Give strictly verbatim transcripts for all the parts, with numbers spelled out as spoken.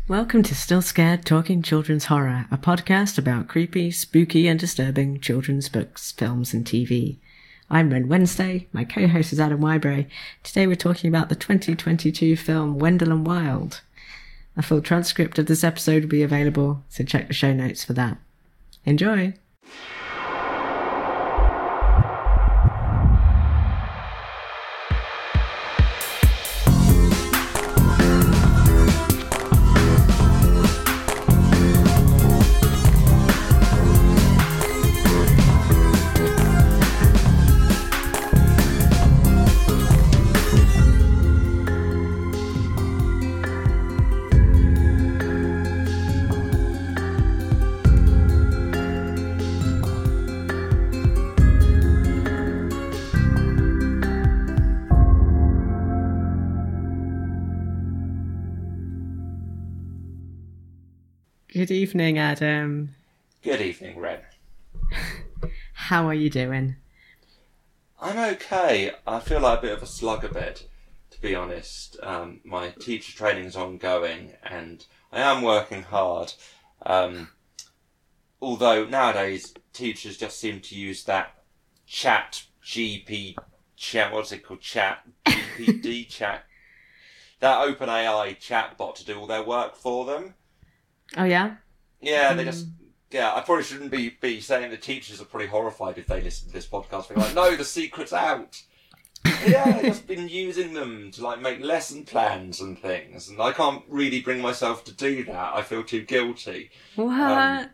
Welcome to Still Scared Talking Children's Horror, a podcast about creepy, spooky and disturbing children's books, films and T V. I'm Ren Wednesday, my co-host is Adam Wybury. Today we're talking about the twenty twenty-two film Wendell and Wild. A full transcript of this episode will be available, so check the show notes for that. Enjoy! Good evening, Adam. Good evening, Ren. How are you doing? I'm okay. I feel like a bit of a slug a bit, to be honest. Um, my teacher training is ongoing and I am working hard. Um, although nowadays teachers just seem to use that chat G P chat, what's it called? Chat G P D chat. That OpenAI chatbot to do all their work for them. Oh, yeah? Yeah, they just... Yeah, I probably shouldn't be, be saying the teachers are probably horrified if they listen to this podcast. They're like, no, the secret's out. Yeah, they've just been using them to, like, make lesson plans and things. And I can't really bring myself to do that. I feel too guilty. What? Um,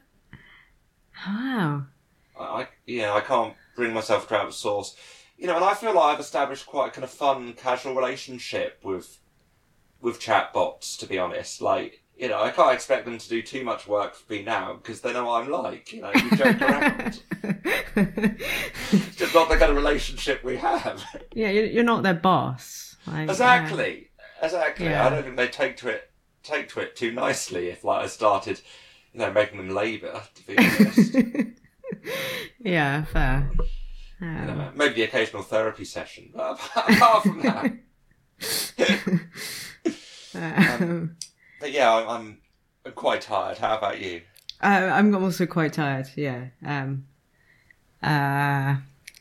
wow. I, I, yeah, I can't bring myself to outsource. You know, and I feel like I've established quite a kind of fun, casual relationship with with chatbots, to be honest. Like... You know, I can't expect them to do too much work for me now because they know what I'm like. You know, we joke around. It's just not the kind of relationship we have. Yeah, you're not their boss. Like, exactly, uh, exactly. Yeah. I don't think they take to it take to it too nicely if, like, I started, you know, making them labour. To be honest. Yeah, fair. Um, you know, maybe the occasional therapy session, but apart from that. um, But yeah, I'm, I'm quite tired. How about you? Uh, I'm also quite tired, yeah. Um, uh,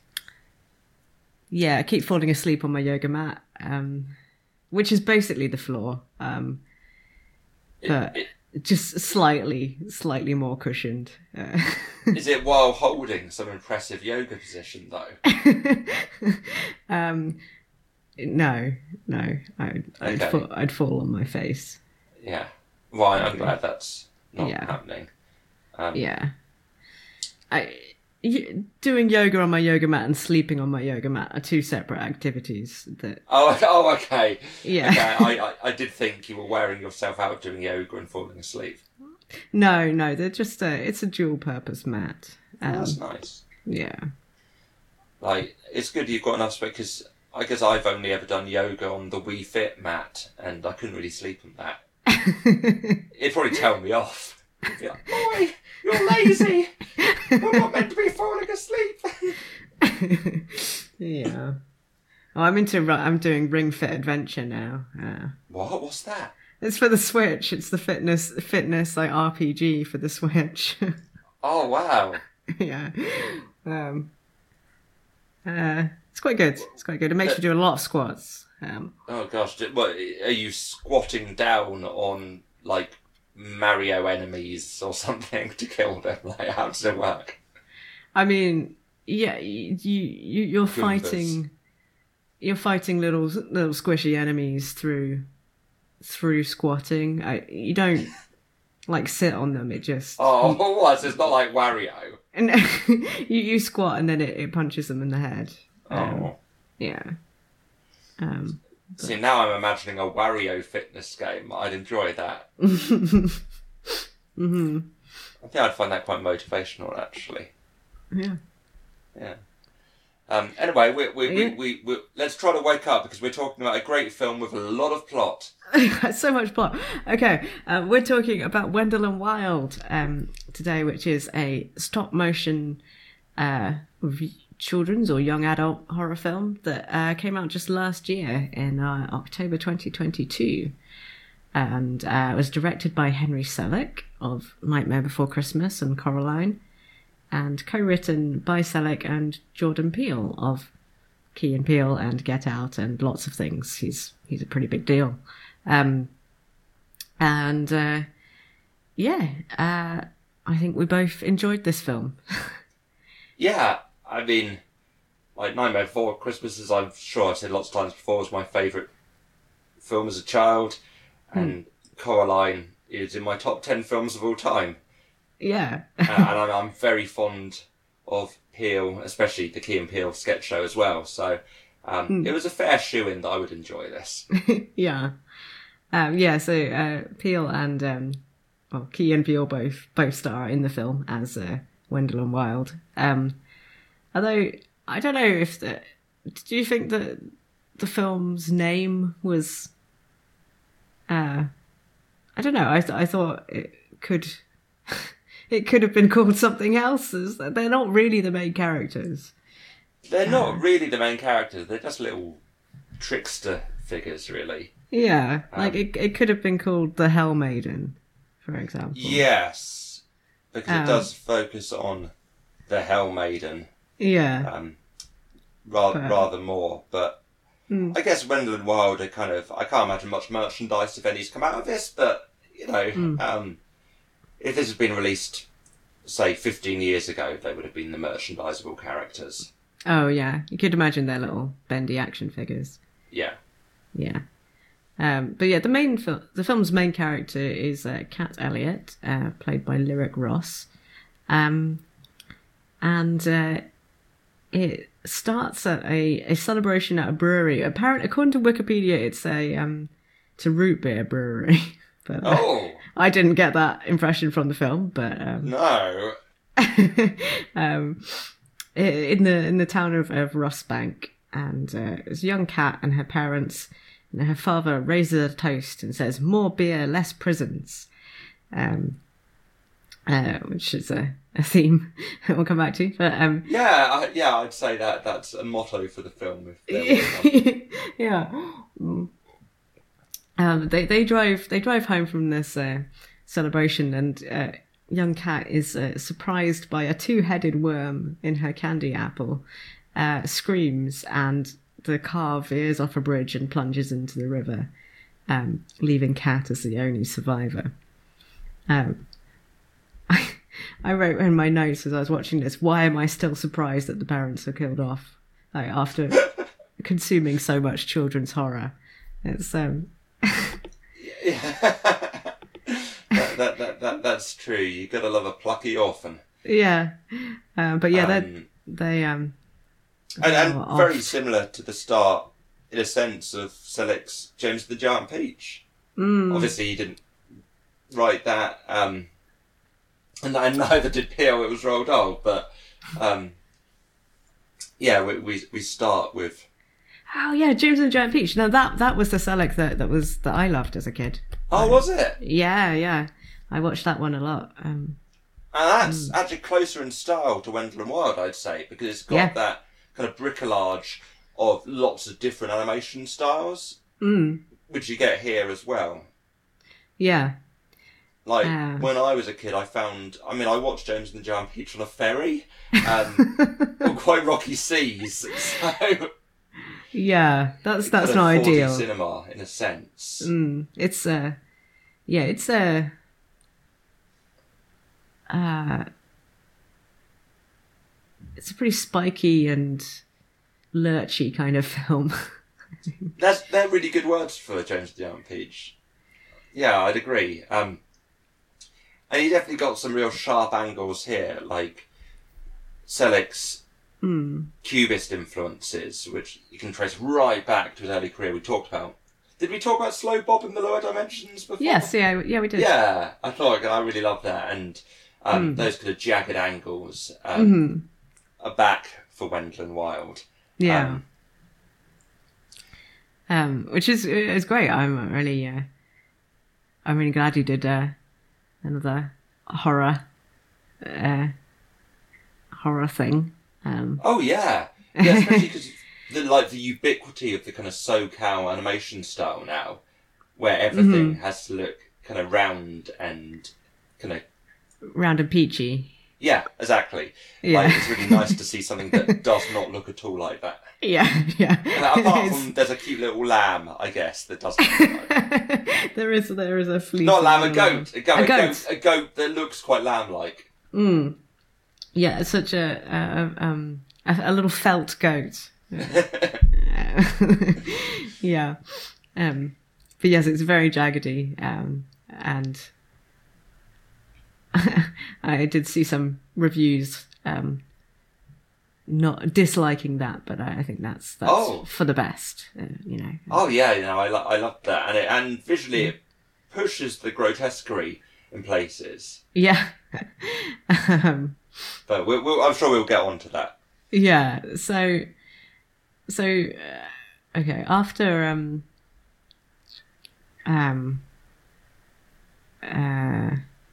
yeah, I keep falling asleep on my yoga mat, um, which is basically the floor, um, but it, it, just slightly, slightly more cushioned. Uh, is it while holding some impressive yoga position, though? um, no, no. I, I'd, okay. fall, I'd fall on my face. Yeah. Well, I'm glad that's not yeah. happening. Um, yeah. I y- doing yoga on my yoga mat and sleeping on my yoga mat are two separate activities. That. Oh, oh, okay. Yeah. Okay. I, I, I did think you were wearing yourself out doing yoga and falling asleep. No, no, they're just a. It's a dual-purpose mat. Um, oh, that's nice. Yeah. Like, it's good you've got enough space because I guess I've only ever done yoga on the Wii Fit mat, and I couldn't really sleep on that. It'd probably tell me off. It'd be like, boy, you're lazy. You're not meant to be falling asleep. Yeah. Oh, I'm into. I'm doing Ring Fit Adventure now. Uh, what? What's that? It's for the Switch. It's the fitness, fitness like R P G for the Switch. Oh wow. Yeah. Um. Uh, it's quite good. It's quite good. It makes uh, you do a lot of squats. Um, oh gosh, what, are you squatting down on, like, Mario enemies or something to kill them? Like, how does it work? I mean, yeah, you, you you're Goombas. fighting, you're fighting little little squishy enemies through through squatting. I, you don't like sit on them. It just oh, you, what? It's not like Wario. And you you squat and then it, it punches them in the head. Um, oh, yeah. Um, but... See, now I'm imagining a Wario fitness game. I'd enjoy that. mm-hmm. I think I'd find that quite motivational, actually. Yeah. Yeah. Um, anyway, we we, yeah. we, we, we let's try to wake up because we're talking about a great film with a lot of plot. So much plot. Okay, uh, we're talking about Wendell and Wild um, today, which is a stop motion uh, children's or young adult horror film that uh, came out just last year in uh, October twenty twenty-two. and uh, it was directed by Henry Selick of Nightmare Before Christmas and Coraline, and co-written by Selick and Jordan Peele of Key and Peele and Get Out and lots of things. He's he's a pretty big deal. Um, and uh, yeah, uh, I think we both enjoyed this film. Yeah, I mean, like Nightmare Before Christmas, as I'm sure I've said lots of times before, was my favourite film as a child, and mm. Coraline is in my top ten films of all time. Yeah. uh, and I'm, I'm very fond of Peele, especially the Key and Peele sketch show as well. So um, mm. it was a fair shoe-in that I would enjoy this. yeah. Um, yeah, so uh, Peele and um, well, Key and Peele both both star in the film as uh, Wendell and Wild. Um, although, I don't know if... The, do you think that the film's name was... Uh, I don't know, I, th- I thought it could... It could have been called something else. They're not really the main characters. They're not uh, really the main characters. They're just little trickster figures, really. Yeah, um, like it. It could have been called the Hell Maiden, for example. Yes, because um, it does focus on the Hell Maiden. Yeah. Um, rather, but, rather more, but mm. I guess Wendell and Wild are kind of. I can't imagine much merchandise, if any's come out of this, but you know. Mm. Um, If this had been released, say, fifteen years ago, they would have been the merchandisable characters. Oh, yeah. You could imagine their little bendy action figures. Yeah. Yeah. Um, but yeah, the main fil- the film's main character is uh, Cat Elliott, uh, played by Lyric Ross. Um, and uh, it starts at a, a celebration at a brewery. Apparently, according to Wikipedia, it's a, um, it's a root beer brewery. But, uh, oh! I didn't get that impression from the film, but um, no. um, in the in the town of, of Rossbank, and uh, there's a young cat and her parents, and her father raises a toast and says, "More beer, less prisons," um, uh, which is a, a theme we'll come back to. But um, yeah, I, yeah, I'd say that that's a motto for the film. If there was one. yeah. Mm. Um, they they drive they drive home from this uh, celebration, and uh, young Cat is uh, surprised by a two-headed worm in her candy apple, uh, screams, and the car veers off a bridge and plunges into the river, um, leaving Cat as the only survivor. Um, I, I wrote in my notes as I was watching this, why am I still surprised that the parents are killed off, like, after consuming so much children's horror? It's um. Yeah. that, that, that, that, that's true. You gotta love a plucky orphan. Yeah. Um, but yeah, um, they um and, and very similar to the start, in a sense, of Selick's James the Giant Peach. Mm. Obviously, he didn't write that, um, and, and neither did Peele. It was Roald Dahl, but um, yeah, we, we we start with. Oh yeah, James and the Giant Peach. No, that that was the Selick that that was that I loved as a kid. Oh, um, was it? Yeah, yeah. I watched that one a lot. Um, and that's mm. actually closer in style to Wendell and Wild, I'd say, because it's got yeah. that kind of bricolage of lots of different animation styles, mm. which you get here as well. Yeah. Like, uh. when I was a kid, I found... I mean, I watched James and the Giant Peach on a ferry, um, on quite rocky seas, so... Yeah, that's that's not ideal. Cinema, in a sense. Mm, it's uh, yeah, it's a uh, uh, it's a pretty spiky and lurchy kind of film. That's they're really good words for James and the Giant Peach. Yeah, I'd agree. Um, and he definitely got some real sharp angles here, like Selick's. Mm. Cubist influences, which you can trace right back to his early career. We talked about. Did we talk about Slow Bob in the Lower Dimensions before? Yes, yeah, yeah, we did. Yeah, I thought I really loved that, and um, mm. those kind of jagged angles um, mm-hmm. are back for Wendell and Wild. Yeah, um, um, which is is great. I'm really, uh, I'm really glad you did uh, another horror, uh, horror thing. Um, oh yeah, yeah, especially because the like the ubiquity of the kind of SoCal animation style now where everything mm-hmm. has to look kind of round and kind of round and peachy. Yeah, exactly. Yeah. Like, it's really nice to see something that does not look at all like that. Yeah, yeah. And apart from, there's a cute little lamb, I guess, that doesn't look like that. there is, there is a fleece. Not a lamb, a goat. A, goat, a, a, goat. goat. a goat that looks quite lamb-like. Mm. Yeah, it's such a, a, um, a, a little felt goat. yeah. Um, but yes, it's very jaggedy, um, and I did see some reviews um, not disliking that, but I, I think that's that's oh. for the best, uh, you know. Oh yeah, you know, I lo- I love that, and it, and visually it pushes the grotesquerie in places. Yeah. um, but we'll, we'll, I'm sure we'll get on to that. Yeah. So, so uh, okay. After um, um, uh.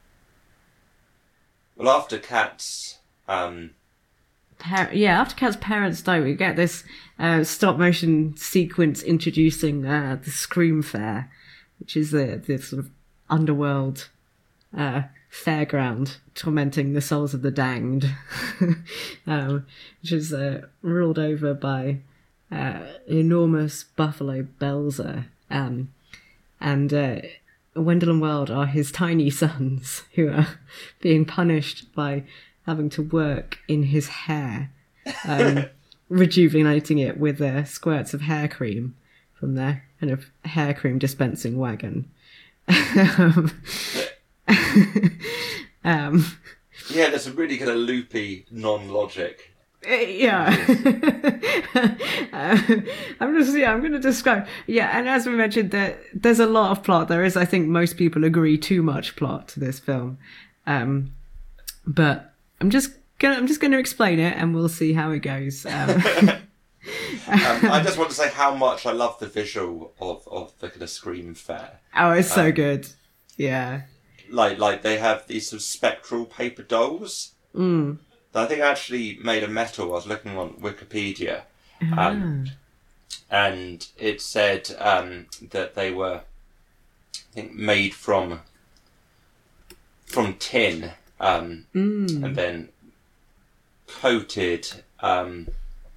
Well, after Kat's, um... Par- yeah, after Kat's parents die, we get this uh, stop-motion sequence introducing uh, the Scream Fair, which is the, the sort of underworld uh, fairground tormenting the souls of the damned, um, which is uh, ruled over by uh, enormous buffalo Belzer, um, and... Uh, Wendell and Weld are his tiny sons who are being punished by having to work in his hair, um, rejuvenating it with uh, squirts of hair cream from their kind of hair cream dispensing wagon. um, um, yeah, there's a really kind of loopy non-logic. Yeah. uh, I'm just, yeah, I'm going to describe. Yeah, and as we mentioned, there, there's a lot of plot. There is, I think most people agree, too much plot to this film. Um, but I'm just gonna, I'm just going to explain it and we'll see how it goes. Um, um, I just want to say how much I love the visual of, of the kind of Scream Fair. Oh, it's so um, good. Yeah. Like, like they have these sort of spectral paper dolls. Mm. I think I actually made a metal. I was looking on Wikipedia, um, ah. and it said um, that they were, I think, made from from tin, um, mm. and then coated um,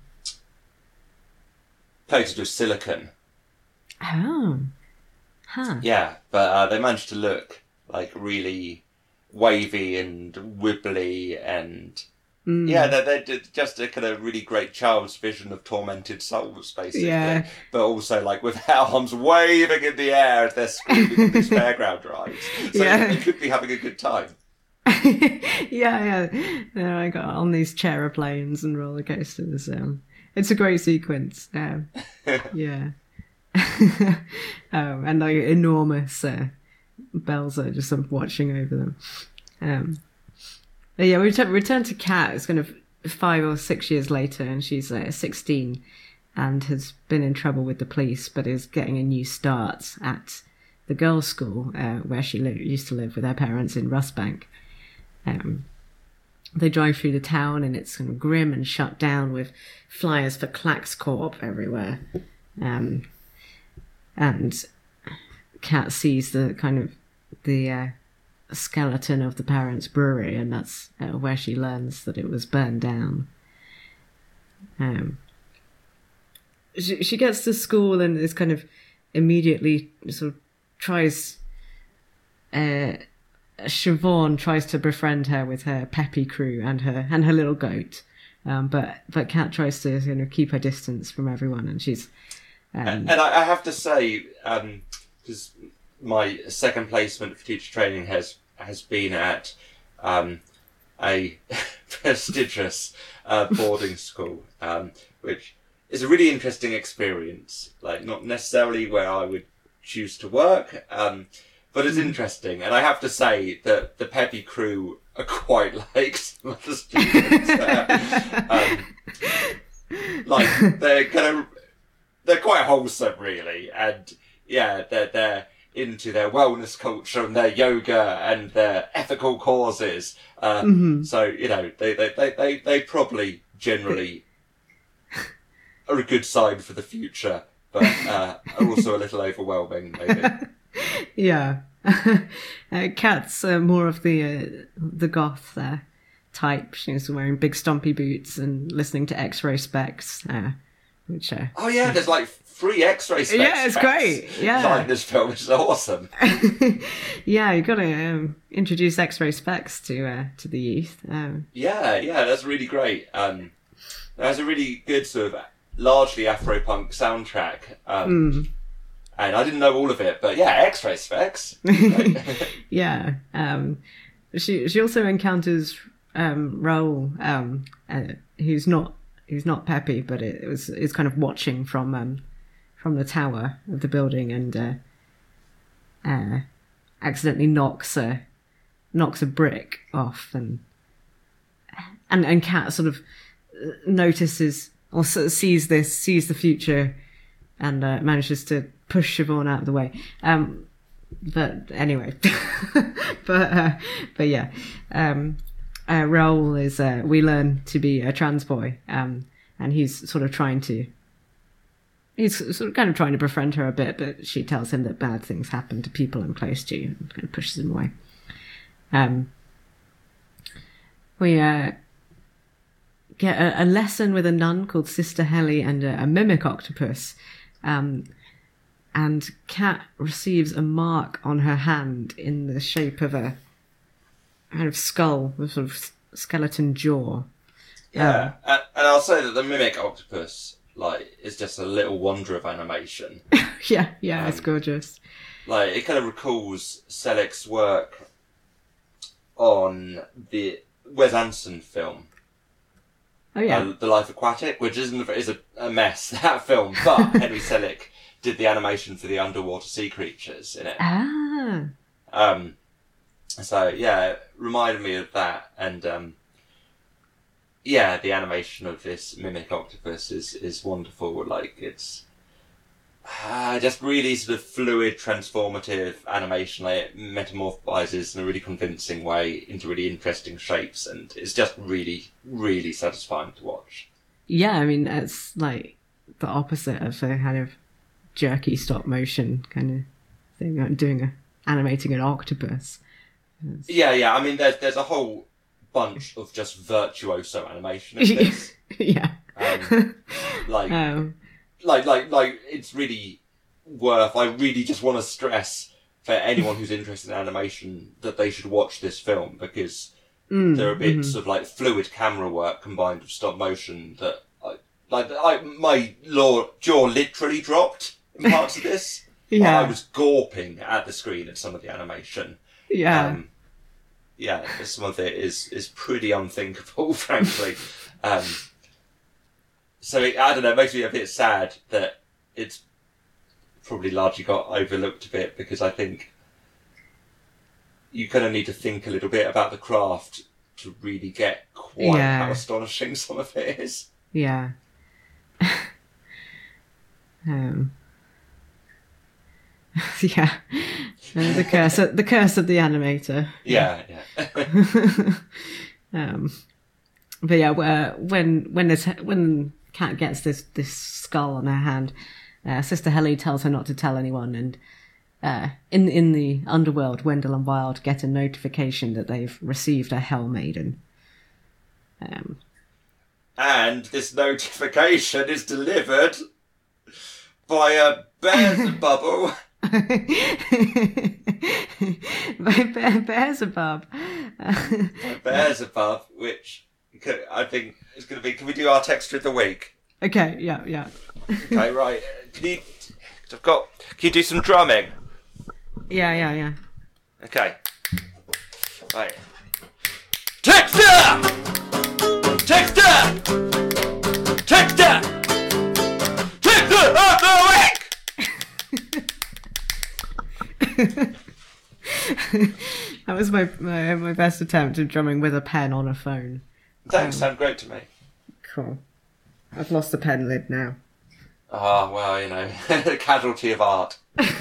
coated with silicone. Oh, huh. Yeah, but uh, they managed to look like really wavy and wibbly and. Mm. Yeah, they're, they're just a kind of really great child's vision of tormented souls, basically. Yeah. But also, like, with arms waving in the air as they're screaming on these fairground rides. So yeah. they could be having a good time. yeah, yeah. No, I got on these chairplanes and roller coasters. Um, it's a great sequence. Um, yeah. um, and, like, enormous uh, bells are just sort of watching over them. Um Yeah, we return, return to Kat. It's kind of five or six years later, and she's uh, sixteen and has been in trouble with the police, but is getting a new start at the girls' school uh, where she li- used to live with her parents in Russbank. Um, they drive through the town, and it's kind of grim and shut down with flyers for Clacks Corp everywhere. Um, and Kat sees the kind of the... Uh, skeleton of the parents' brewery, and that's uh, where she learns that it was burned down. Um, she, she gets to school and is kind of immediately sort of tries. Uh, Siobhan tries to befriend her with her peppy crew and her and her little goat, um, but but Kat tries to you know keep her distance from everyone, and she's. Um, and, and I, I have to say, because. Um, my second placement for teacher training has has been at um, a prestigious uh, boarding school, um, which is a really interesting experience. Like, not necessarily where I would choose to work, um, but it's interesting. And I have to say that the peppy crew are quite like some of the students. um, like they're kind of they're quite wholesome, really, and yeah, they're they're. into their wellness culture and their yoga and their ethical causes. Uh, mm-hmm. So, you know, they, they, they, they, they probably generally are a good sign for the future, but uh, are also a little overwhelming, maybe. Yeah. uh, Kat's uh, more of the uh, the goth uh, type. She's wearing big stompy boots and listening to X-Ray Specs, uh, which... Uh, oh yeah, there's like free X-Ray Specs. Yeah, it's great. Yeah. In this film, which is awesome. Yeah, you got to um, introduce X-Ray Specs to uh, to the youth. Um, yeah, yeah, that's really great. Um, there's a really good sort of largely Afro-punk soundtrack. Um, mm. And I didn't know all of it, but yeah, X-Ray Specs. Yeah. Um, she she also encounters um, Raoul, um, uh, who's not who's not Peppy, but it, it was is kind of watching from um, from the tower of the building, and uh, uh, accidentally knocks a knocks a brick off, and and and Kat sort of notices or sort of sees this, sees the future, and uh, manages to push Siobhan out of the way. Um, but anyway, but uh, but yeah, um, uh, Raoul is uh, we learn to be a trans boy, um, and he's sort of trying to. He's sort of kind of trying to befriend her a bit, but she tells him that bad things happen to people I'm close to, and kind of pushes him away. Um, we uh, get a, a lesson with a nun called Sister Helly and a, a mimic octopus. Um, and Kat receives a mark on her hand in the shape of a kind of skull with sort of skeleton jaw. Yeah, um, and, and I'll say that the mimic octopus, like, is just a little wonder of animation. yeah, yeah, um, it's gorgeous. Like, it kind of recalls Selleck's work on the Wes Anderson film. Oh yeah, uh, The Life Aquatic, which isn't is a, a mess, that film, but Henry Selick did the animation for the underwater sea creatures in it. Ah, Um, so yeah, it reminded me of that, and um, yeah, the animation of this mimic octopus is is wonderful. Like, it's uh, just really sort of fluid, transformative animation. Like, it metamorphizes in a really convincing way into really interesting shapes, and it's just really, really satisfying to watch. yeah. I mean, it's like the opposite of a kind of jerky stop motion kind of thing. Like doing a animating an octopus. It's... Yeah, yeah. I mean, there's there's a whole bunch of just virtuoso animation of this. yeah. Um, like. Um, Like, like, like, it's really worth, I really just want to stress for anyone who's interested in animation that they should watch this film, because mm, there are bits mm-hmm. of, like, fluid camera work combined with stop motion that, I, like, I, my law, jaw literally dropped in parts of this. Yeah. I was gawping at the screen at some of the animation. Yeah. Um, yeah, some of it is, is pretty unthinkable, frankly. Um, So, it, I don't know, it makes me a bit sad that it's probably largely got overlooked a bit, because I think you kind of need to think a little bit about the craft to really get quite Yeah. how astonishing some of it is. Yeah. um, yeah. Uh, the curse, the curse of the animator. Yeah, yeah. um, but yeah, where, when when this when Kat gets this this skull on her hand, uh, Sister Helly tells her not to tell anyone, and uh, in in the underworld, Wendell and Wild get a notification that they've received a Hell Maiden. Um, And this notification is delivered by a Beelzebub. by Bear, Beelzebub. A Beelzebub, which I think is going to be. Can we do our texture of the week? Okay, yeah, yeah. Okay, right. Can you? I've got. Can you do some drumming? Yeah, yeah, yeah. Okay. Right. Texture! Texture! Texture! Texture of the week! That was my, my my best attempt at drumming with a pen on a phone. Thanks, Um, sound great to me. Cool. I've lost the pen lid now. Ah, well, you know, casualty of art.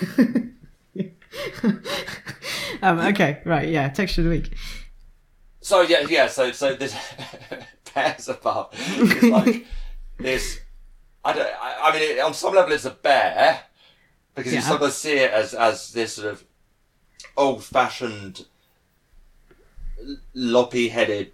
um, okay, right, yeah, texture of the week. So yeah, yeah. So so this Beelzebub is like this. I don't. I, I mean, it, on some level, it's a bear, Because Yeah. you sort of see it as, as this sort of old-fashioned, loppy-headed,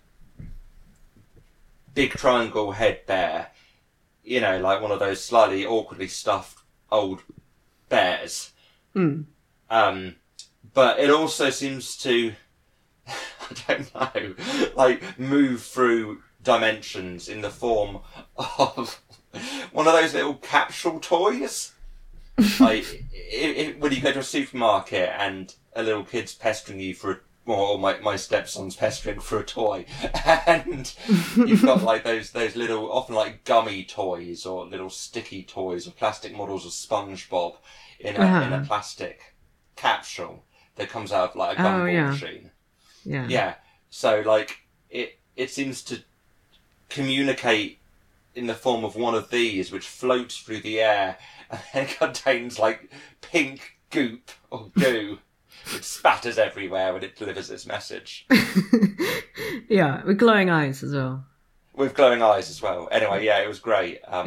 big triangle head bear. You know, like one of those slightly awkwardly stuffed old bears. Mm. Um, but it also seems to, I don't know, like move through dimensions in the form of one of those little capsule toys. Like, if, if, when you go to a supermarket and a little kid's pestering you for a, or my, my stepson's pestering for a toy, and you've got like those, those little, often like gummy toys or little sticky toys or plastic models of SpongeBob in a, Uh-huh. in a plastic capsule that comes out of like a gumball Oh, yeah. machine. Yeah. Yeah. So like, it, it seems to communicate in the form of one of these, which floats through the air and then contains like pink goop or goo. It spatters everywhere when it delivers its message. Yeah, with glowing eyes as well. With glowing eyes as well. Anyway, yeah, it was great. Um,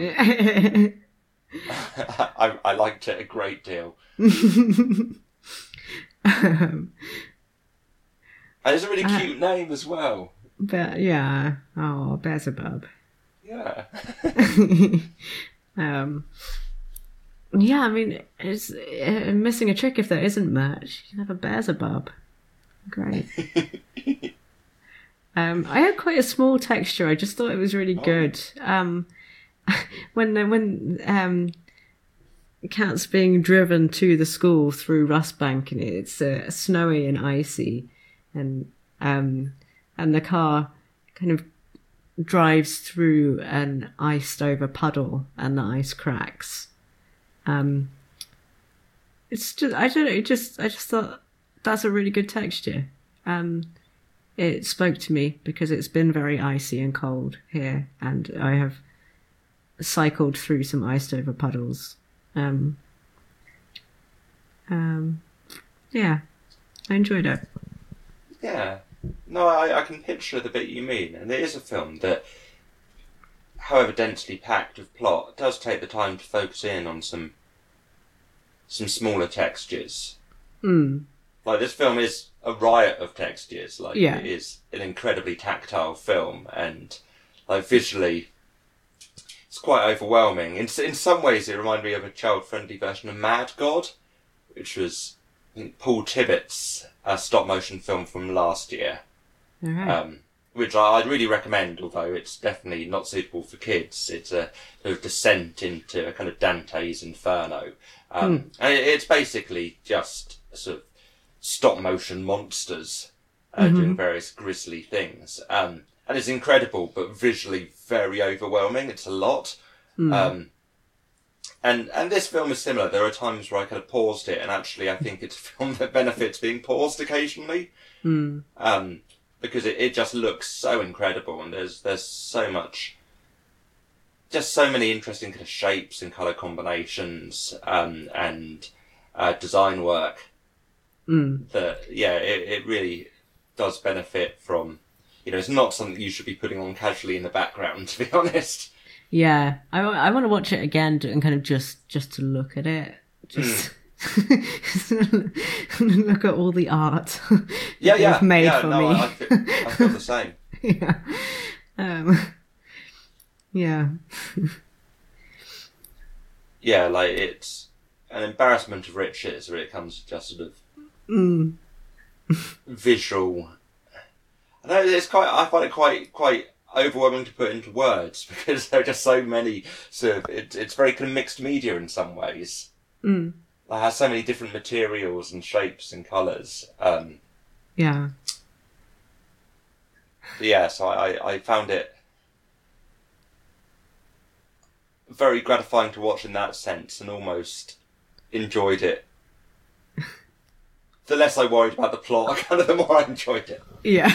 I, I liked it a great deal. um, And it's a really cute name as well. but yeah, oh, Beelzebub. Yeah. um, yeah, I mean, it's uh, missing a trick if there isn't merch. You can have a Beelzebub. Great. um, I had quite a small texture. I just thought it was really good. Um, when when um, Cat's being driven to the school through Rustbank, and it's uh, snowy and icy, and um, and the car kind of drives through an iced over puddle, and the ice cracks. Um, it's just I don't know. It just I just thought that's a really good texture. Um, it spoke to me because it's been very icy and cold here, and I have cycled through some iced over puddles. Um, um, yeah, I enjoyed it. Yeah. No, I, I can picture the bit you mean. And it is a film that, however densely packed with plot, does take the time to focus in on some some smaller textures. Mm. Like, this film is a riot of textures. Like, Yeah. it is an incredibly tactile film, and like visually, it's quite overwhelming. In in some ways, it reminded me of a child-friendly version of Mad God, which was, I think, Paul Tibbitt's uh, stop-motion film from last year. All right. Um, which I, I'd really recommend, although it's definitely not suitable for kids. It's a sort of descent into a kind of Dante's Inferno. Um, Hmm. And it, it's basically just sort of stop-motion monsters uh, Mhm. doing various grisly things. Um, and it's incredible, but visually very overwhelming. It's a lot. Mm. Um, and and this film is similar. There are times where I kind of paused it, and actually I think it's a film that benefits being paused occasionally. Mm. Um, because it, it just looks so incredible, and there's there's so much, just so many interesting kind of shapes and colour combinations, um, and uh, design work Mm. that, yeah, it, it really does benefit from, you know, it's not something you should be putting on casually in the background, to be honest. Yeah, I, wa- I want to watch it again to- and kind of just just to look at it, just look at all the art Yeah, that yeah, they've made yeah, for no, me. I, I, feel, I feel the same. yeah, um, yeah, Yeah, like, it's an embarrassment of riches where it comes to just sort of mm. visual. I know it's quite. I find it quite quite overwhelming to put into words because there are just so many. Sort of, it, it's very kind of mixed media in some ways. Mm. It has so many different materials and shapes and colours. Um, yeah, yeah, so I, I found it very gratifying to watch in that sense, and almost enjoyed it. The less I worried about the plot, kind of the more I enjoyed it. yeah.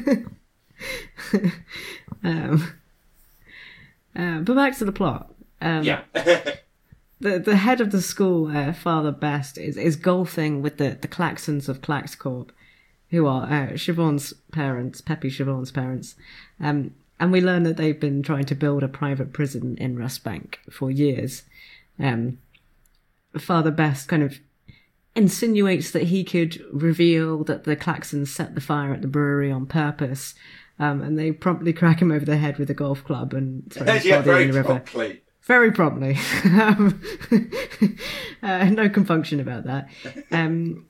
um, uh, but back to the plot. Um, Yeah. The the head of the school, uh, Father Best, is, is golfing with the, the Claxons of Claxcorp, who are uh, Siobhan's parents, Peppy Siobhan's parents. Um, and we learn that they've been trying to build a private prison in Rustbank for years. Um, Father Best kind of insinuates that he could reveal that the Klaxons set the fire at the brewery on purpose, um, and they promptly crack him over the head with a golf club and throw his yeah, body in the river. Promptly. Very promptly. um, uh, no compunction about that. Um,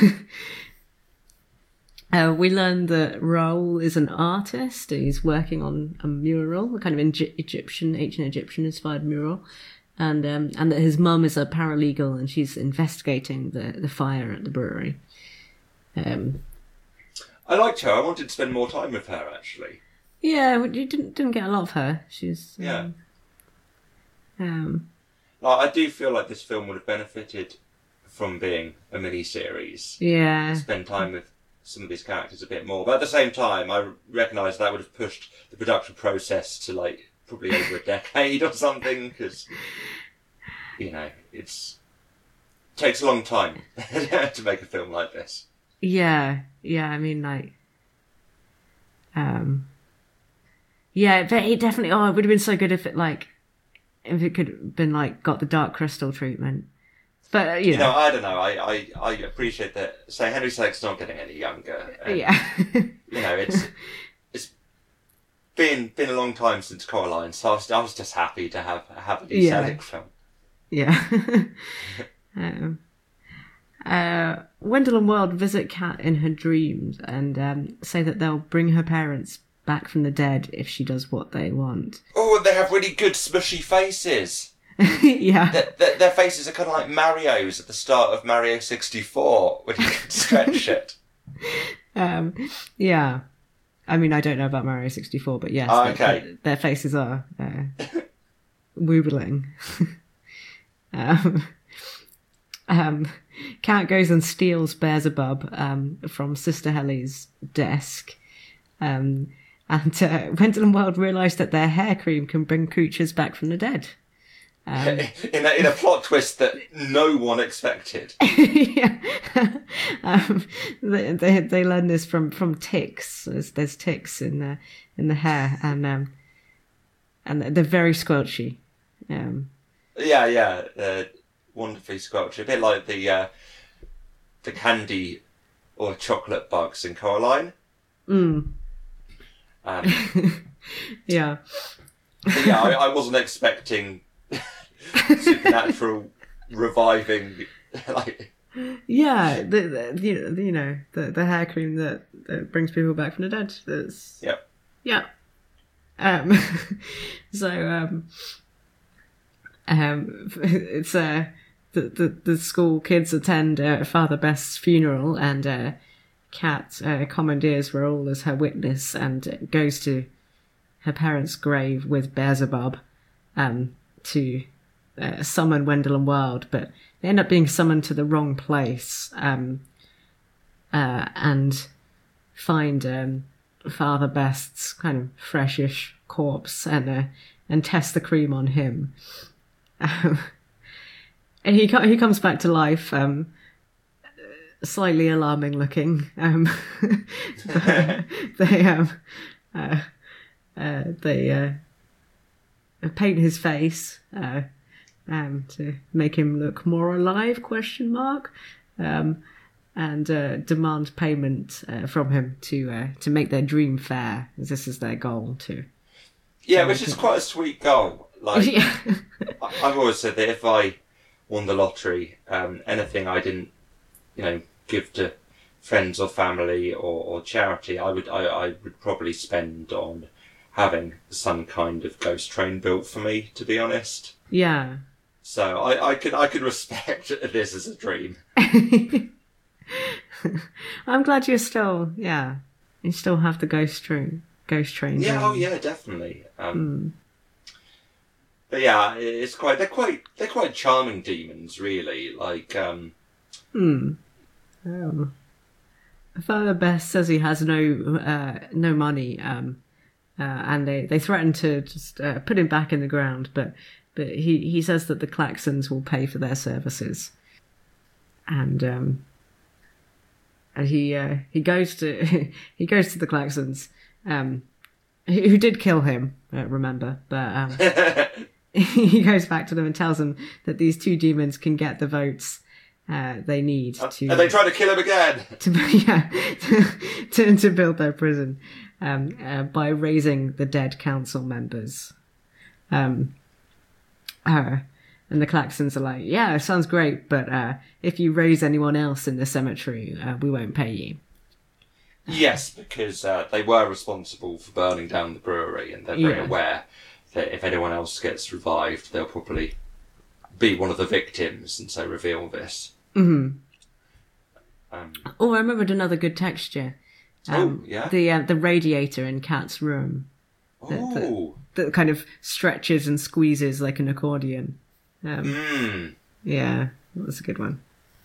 uh, we learn that Raoul is an artist. He's working on a mural, a kind of Egy- Egyptian, ancient Egyptian-inspired mural. And um, and that his mum is a paralegal and she's investigating the, the fire at the brewery. Um, I liked her. I wanted to spend more time with her, actually. yeah, you didn't didn't get a lot of her. She's um, Yeah. Um, Like, I do feel like this film would have benefited from being a mini-series. yeah, Spend time with some of these characters a bit more. But at the same time, I recognise that would have pushed the production process to, like, probably over a decade or something, because, you know, it's it takes a long time to make a film like this. yeah, yeah. I mean, like, um, yeah, but it definitely. Oh, it would have been so good if it like. If it could have been like got the Dark Crystal treatment, but uh, you, You know, know, I don't know. I, I, I appreciate that. Say Henry Selick's not getting any younger. And, yeah, you know, it's it's been been a long time since Coraline, so I was, I was just happy to have have a new Yeah. Selick film. yeah. um, uh, Wendell and Wild visit Kat in her dreams and um, say that they'll bring her parents back from the dead if she does what they want. Oh, and they have really good smushy faces. yeah, Their, their, their faces are kind of like Mario's at the start of Mario sixty-four when you can stretch it. um, yeah. I mean, I don't know about Mario sixty-four, but yes, Oh, their- okay. their, their faces are uh, woobling. um, um, Kat goes and steals Beelzebub um, from Sister Helly's desk. Um, and uh, Wendell and Wild realise that their hair cream can bring creatures back from the dead. Um, in, a, in a plot twist that no one expected. yeah. um, they, they they learn this from, from ticks. There's, there's ticks in the in the hair, and um, and they're very squelchy. Um, Yeah, yeah, uh, wonderfully squelchy. A bit like the uh, the candy or chocolate bugs in Coraline. mm, Um, yeah, but yeah, I, I wasn't expecting supernatural reviving, like, yeah. The, the you know, you know the the hair cream that, that brings people back from the dead. That's yep. yeah. Um, so um, um, it's uh, the, the the school kids attend uh, Father Best's funeral, and uh, Kat uh, commandeers Raoul as her witness and goes to her parents' grave with Beelzebub um, to uh, summon Wendell and Wild, but they end up being summoned to the wrong place um, uh, and find um, Father Best's kind of freshish corpse and uh, and test the cream on him. Um, and he co- he comes back to life, um, slightly alarming looking. Um, they um, uh, uh, they uh, paint his face uh, um, to make him look more alive? Question mark. Um, and uh, demand payment uh, from him to uh, to make their dream fair. This is their goal too. Yeah, which is quite a sweet goal. Like, Yeah. I- I've always said that if I won the lottery, um, anything I didn't, you know, give to friends or family or, or charity, I would I, I would probably spend on having some kind of ghost train built for me. To be honest, Yeah. so I, I could I could respect this as a dream. I'm glad you're still, yeah, you still have the ghost train, ghost train. Yeah, dream. oh yeah, definitely. Um, Mm. But yeah, it's quite they're quite they're quite charming demons, really. Like, um, Hmm. Um, Father Best says he has no uh, no money, um, uh, and they, they threaten to just uh, put him back in the ground, but but he, he says that the Klaxons will pay for their services, and um, and he uh, he goes to he goes to the Klaxons, um, who, who did kill him, uh, remember, but um, he goes back to them and tells them that these two demons can get the votes uh, they need to. And they try to kill him again. To yeah, to, to build their prison um, uh, by raising the dead council members. Um, uh, and the Klaxons are like, yeah, it sounds great, but uh, if you raise anyone else in the cemetery, uh, we won't pay you. Yes, because uh, they were responsible for burning down the brewery, and they're very Yeah. aware that if anyone else gets revived, they'll probably be one of the victims, and so reveal this. Mm-hmm. Um, Oh, I remembered another good texture. Um, oh, yeah? The uh, the radiator in Kat's room Oh. that kind of stretches and squeezes like an accordion. Um, Mm. Yeah, that was a good one.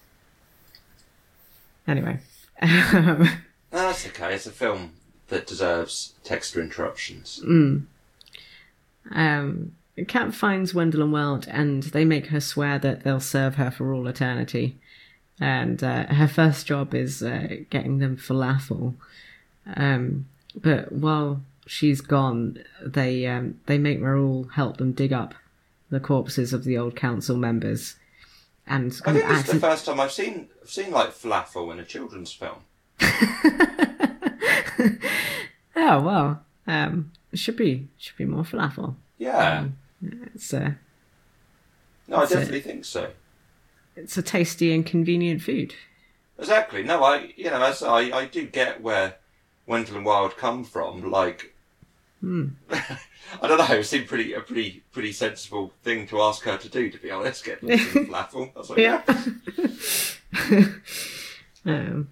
Anyway. That's okay. It's a film that deserves texture interruptions. mm. Um, Kat finds Wendell and Weld, and they make her swear that they'll serve her for all eternity. And uh, her first job is uh, getting them falafel. Um, but while she's gone, they um, they make Raoul help them dig up the corpses of the old council members. And I kind think of this is the acci- first time I've seen I've seen like falafel in a children's film. Oh well, um, it should be should be more falafel. Yeah. Um, it's a no, I that's it. definitely think so. it's a tasty and convenient food. Exactly. No, I you know as I I do get where Wendell and Wild come from. Like, Hmm. I don't know. It seemed pretty a pretty pretty sensible thing to ask her to do. To be honest, get some falafel. I was like, Yeah. yeah. um,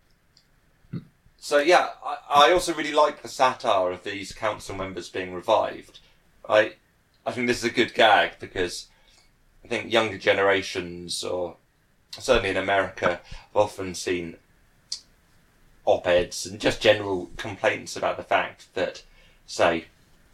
So yeah, I, I also really like the satire of these council members being revived. I I think this is a good gag because I think younger generations, or certainly in America, have often seen op-eds and just general complaints about the fact that, say,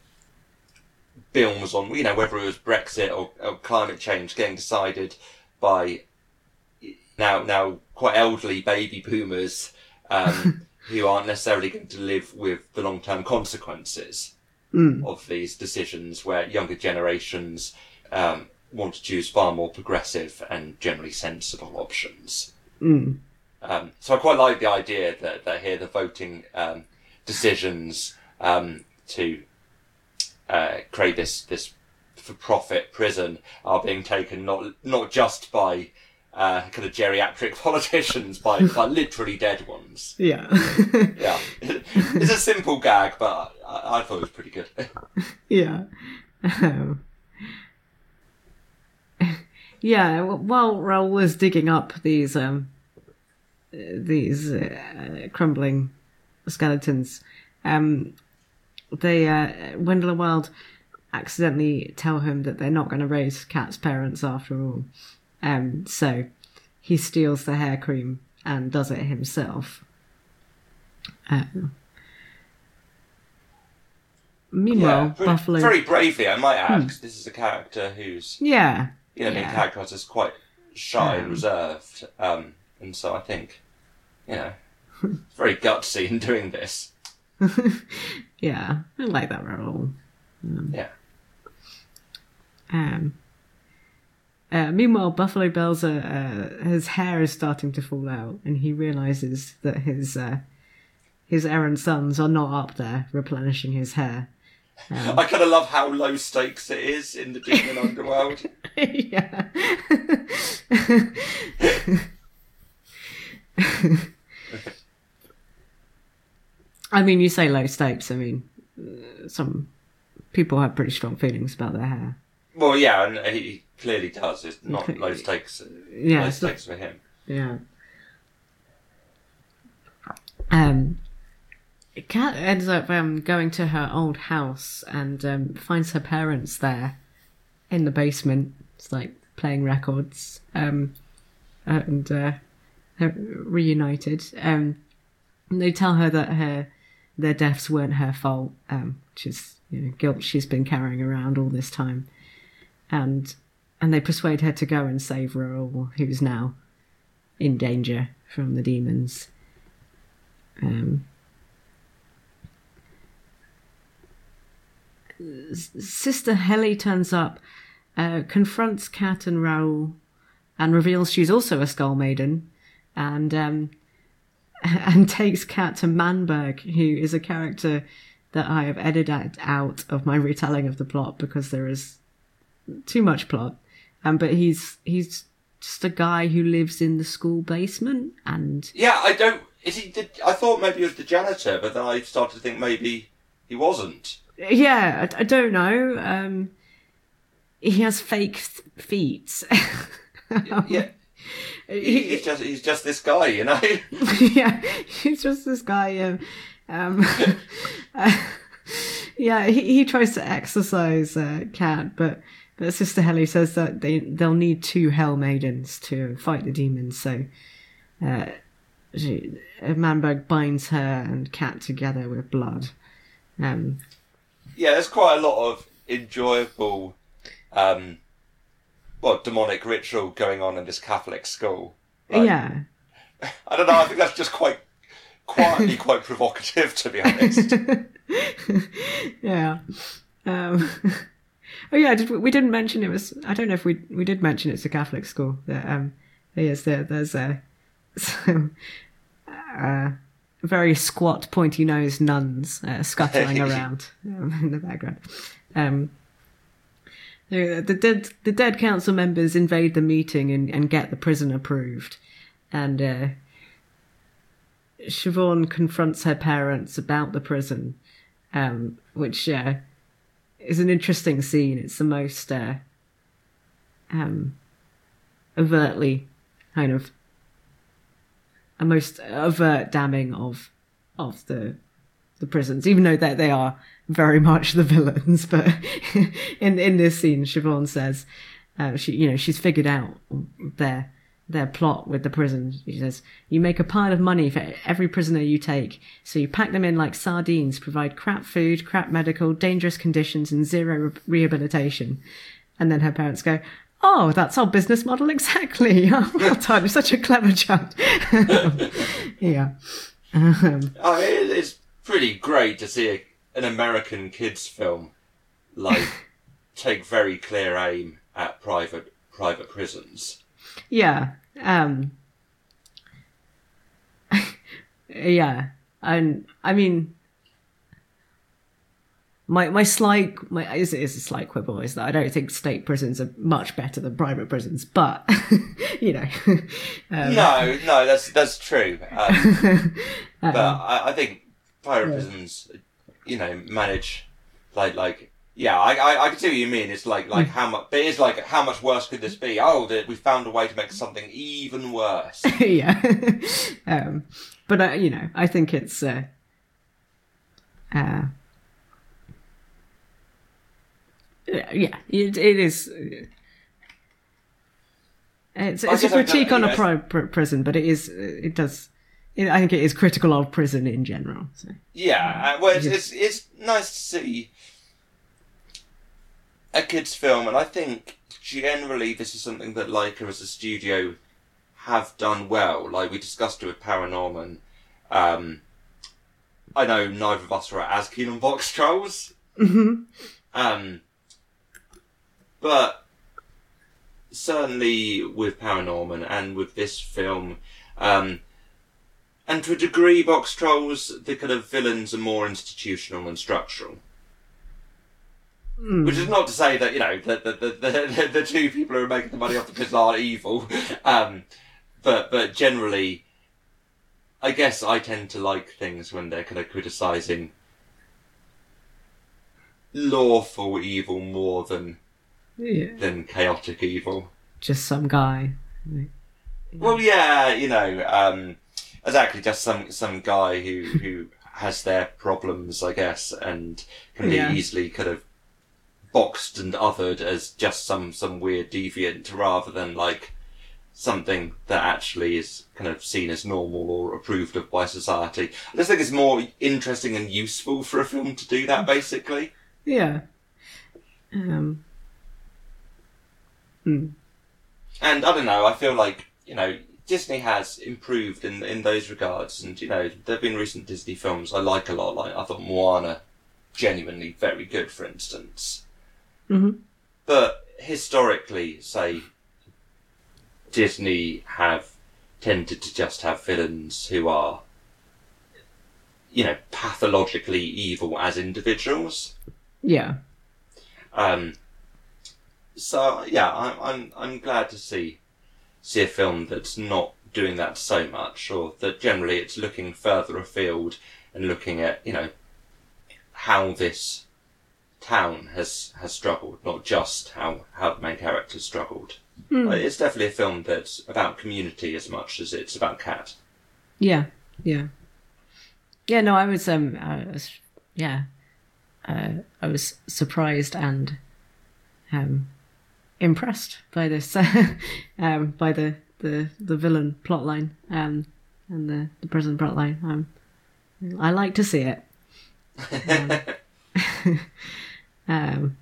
bills on, you know, whether it was Brexit or, or climate change getting decided by now now quite elderly baby boomers um, who aren't necessarily going to live with the long-term consequences mm, of these decisions, where younger generations um, want to choose far more progressive and generally sensible options. mm, Um, so I quite like the idea that, that here the voting um, decisions um, to uh, create this this for-profit prison are being taken not not just by uh, kind of geriatric politicians, by by literally dead ones. yeah. Yeah, it's a simple gag, but I, I thought it was pretty good. Yeah. Um, yeah, w- while Raoul was digging up these um, uh, these uh, crumbling skeletons, um, they uh, Wendell and Wild accidentally tell him that they're not going to raise Kat's parents after all. Um, so he steals the hair cream and does it himself. Uh, meanwhile, Yeah, pretty- Buffalo... very bravely, I might add, 'cause this is a character who's Yeah. you know, being Yeah. characterised as quite shy and Um, reserved. Um, and so I think, you know, it's very gutsy in doing this. Yeah, I like that role. Um, Yeah. Um, uh, meanwhile, Buffalo Bill's uh, uh, his hair is starting to fall out, and he realizes that his uh, his errand sons are not up there replenishing his hair. Um, I kind of love how low stakes it is in the demon underworld. yeah. I mean, you say low stakes. I mean, uh, some people have pretty strong feelings about their hair. Well, yeah, and he clearly does. It's not low stakes. Yeah, low it's not- stakes for him. Yeah. Um, Kat ends up um, going to her old house and um, finds her parents there in the basement. It's like playing records um, and uh, they're reunited. Um, and they tell her that her their deaths weren't her fault, um, which is you know guilt she's been carrying around all this time. And and they persuade her to go and save Raoul, who's now in danger from the demons. Um, Sister Helly turns up, uh, confronts Kat and Raoul, and reveals she's also a Skull Maiden, and um, and takes Kat to Manberg, who is a character that I have edited out of my retelling of the plot because there is too much plot. Um, but he's he's just a guy who lives in the school basement, and yeah, I don't. Is he? The, I thought maybe he was the janitor, but then I started to think maybe he wasn't. Yeah, I, I don't know. Um, he has fake th- feet. Yeah, he, he's just he's just this guy, you know. Yeah, he's just this guy. Um, um, uh, yeah, he he tries to exorcise uh, Kat, but. But Sister Helly says that they, they'll need two Hell Maidens to fight the demons, so uh, she, Manberg binds her and Kat together with blood. Um, yeah, there's quite a lot of enjoyable, um, well, demonic ritual going on in this Catholic school. Like, yeah. I don't know, I think that's just quite, quietly quite provocative, to be honest. Yeah. Um... Oh yeah, did we, we didn't mention it was. I don't know if we we did mention it's a Catholic school. That um, yes, there there's a some uh, very squat, pointy nosed nuns uh, scuttling around um, in the background. Um, the, the dead the dead council members invade the meeting and, and get the prison approved, and uh, Siobhan confronts her parents about the prison, um, which. Uh, It's an interesting scene. It's the most uh, um, overtly kind of a most overt damning of of the the prisons, even though that they are very much the villains. But in in this scene, Siobhan says uh, she you know she's figured out their their plot with the prison. She says, you make a pile of money for every prisoner you take, so you pack them in like sardines, provide crap food, crap medical, dangerous conditions, and zero re- rehabilitation. And then her parents go, oh, that's our business model exactly. Oh, well done, you're such a clever child. Yeah. Um, I mean, it's pretty great to see a, an American kids film, like, take very clear aim at private private prisons. Yeah. Um, yeah. And I mean, my my slight my is is a slight quibble is that I don't think state prisons are much better than private prisons, but you know. Um, no, no, that's that's true. Um, but I, I think private yeah. prisons, you know, manage like like. Yeah, I, I I can see what you mean. It's like like how much, but it's like how much worse could this be? Oh, the, we found a way to make something even worse. Yeah, um, but uh, you know, I think it's uh, uh, yeah, it, it is. It's, it's a critique on a pri- pr- prison, but it is it does. It, I think it is critical of prison in general. So. Yeah, well, it's, it's it's nice to see a kids' film, and I think generally this is something that Laika as a studio have done well. Like we discussed it with Paranorman. Um, I know neither of us are as keen on box trolls. Mm-hmm. Um, but certainly with Paranorman and with this film, um, and to a degree box trolls, the kind of villains are more institutional and structural. Mm. Which is not to say that, you know, the, the, the, the, the two people who are making the money off the prison are evil. Um, but, but generally, I guess I tend to like things when they're kind of criticising lawful evil more than, yeah. than chaotic evil. Just some guy. Yeah. Well, yeah, you know, um, exactly, just some, some guy who, who has their problems, I guess, and can be yeah. easily kind of boxed and othered as just some, some weird deviant rather than like something that actually is kind of seen as normal or approved of by society. I just think it's more interesting and useful for a film to do that, basically. Yeah. Um. Hmm. And I don't know, I feel like, you know, Disney has improved in in those regards, and you know, there have been recent Disney films I like a lot. Like I thought Moana genuinely very good, for instance. Mm-hmm. But historically, say, Disney have tended to just have villains who are, you know, pathologically evil as individuals. Yeah. Um. So yeah, I'm I'm I'm glad to see see a film that's not doing that so much, or that generally it's looking further afield and looking at, you know, how this town has has struggled, not just how how the main character struggled. Mm. It's definitely a film that's about community as much as it's about Cat. Yeah, yeah, yeah. No, I was um, I was, yeah, uh, I was surprised and um, impressed by this, um, by the, the the villain plotline um, and the the prison plotline. Um, I like to see it. Um, um,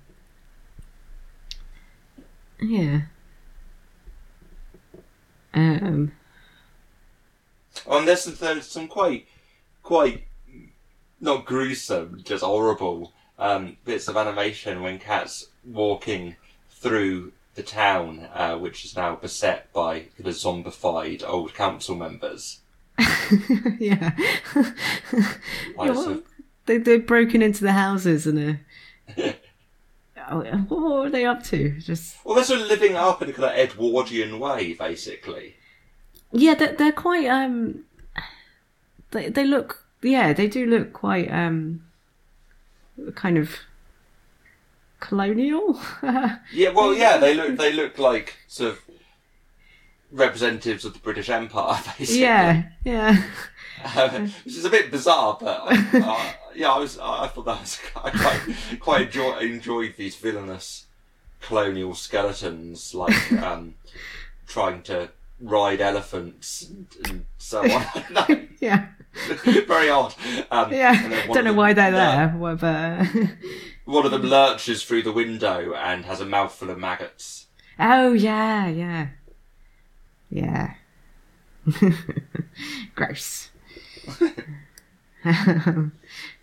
yeah. Um. Oh, and there's, there's some quite, quite, not gruesome, just horrible um, bits of animation when Cat's walking through the town, uh, which is now beset by the zombified old council members. Yeah. Like, Yeah, sort well, of- they, they've broken into the houses and uh, oh, what were they up to? Just well, they're sort of living up in a kind of Edwardian way, basically. yeah, they're, they're quite um, they they look yeah they do look quite um, kind of colonial. Yeah, well, yeah, they look they look like sort of representatives of the British Empire, basically. Yeah, yeah. Um, which is a bit bizarre, but uh, yeah, I was I thought that was I quite quite enjoy, enjoyed these villainous colonial skeletons, like um, trying to ride elephants and, and so on. No, Yeah, very odd. Um, yeah. and then one Don't of know them why they're lur- there. Whether One of them lurches through the window and has a mouthful of maggots. oh yeah, yeah, yeah. Gross. um,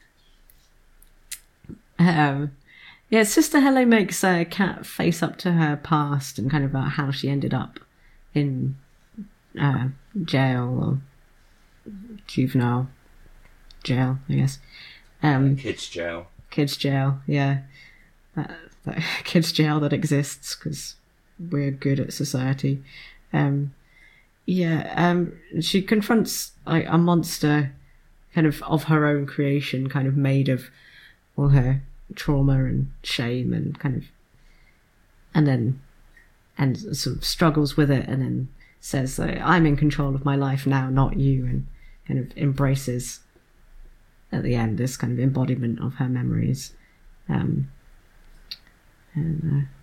um, yeah, Sister Hello makes uh, Cat face up to her past and kind of about how she ended up in uh, jail or juvenile jail, I guess. Um, Kids jail. kids jail, yeah. That, that kids jail that exists because we're good at society. Um, yeah, um, she confronts like a monster kind of of her own creation, kind of made of all her trauma and shame and kind of, and then, and sort of struggles with it and then says, like, I'm in control of my life now, not you, and kind of embraces at the end this kind of embodiment of her memories. Um, and, uh,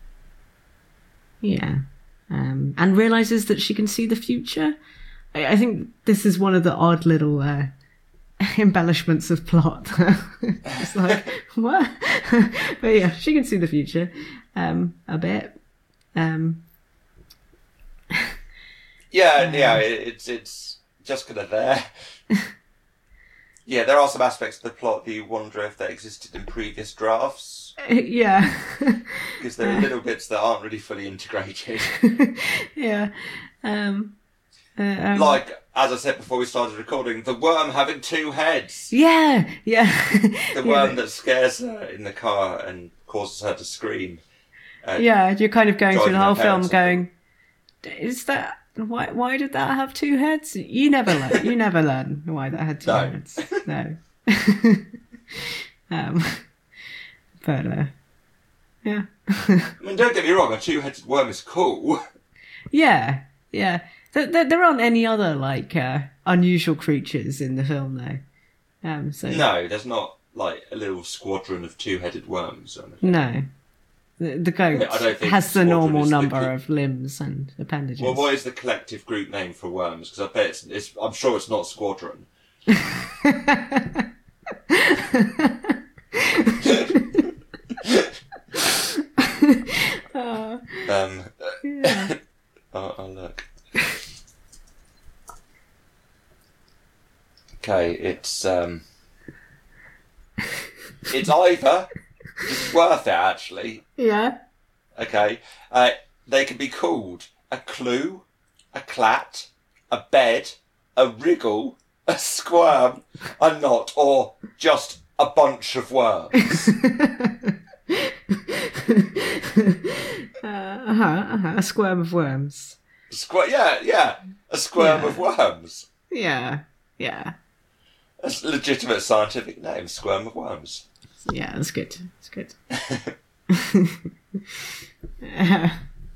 yeah. Um, and realizes that she can see the future. I, I think this is one of the odd little uh, embellishments of plot. It's like, what? But yeah, she can see the future um, a bit. Um, Yeah, yeah, it, it's it's just kind of there. Yeah, there are some aspects of the plot that you wonder if they existed in previous drafts, yeah. because there are little bits that aren't really fully integrated. Yeah. Um, uh, um, Like, as I said before we started recording, the worm having two heads. yeah, yeah. The Yeah, worm that scares her in the car and causes her to scream. Uh, yeah, you're kind of going through driving the her whole film parents going, is that why? Why did that have two heads? You never learn. You never learn why that had two No. heads. No. um, but uh, yeah, I mean, don't get me wrong, a two-headed worm is cool. yeah, yeah. There, there, there aren't any other like uh, unusual creatures in the film though. Um, so No, there's not, like, a little squadron of two-headed worms or anything. no. The, the goat I don't think has the squadron normal is the number cl- of limbs and appendages. Well, what is the collective group name for worms? Because I bet it's, it's, I'm sure it's not squadron. Oh, Um, yeah. I'll, I'll look. Okay, it's um, it's either, it's worth it actually. Yeah. Okay. Uh, they can be called a clue, a clat, a bed, a wriggle, a squirm, a knot, or just a bunch of worms. uh, uh-huh, uh-huh. A squirm of worms. Squ- yeah, yeah. A squirm Yeah. of worms. Yeah, yeah. That's a legitimate scientific name, squirm of worms. Yeah, that's good. That's good. uh,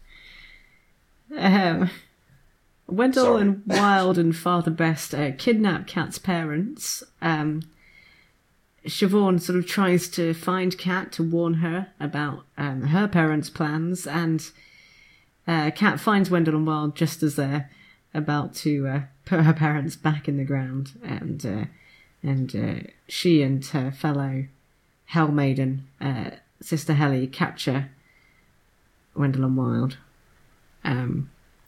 um, Wendell Sorry. and Wilde and Father Best uh, kidnap Kat's parents. Um, Siobhan sort of tries to find Kat to warn her about um, her parents' plans, and uh, Kat finds Wendell and Wilde just as they're about to uh, put her parents back in the ground, and uh, and uh, she and her fellow Hell Maiden, uh, Sister Helly, capture Wendell and Wilde. Um,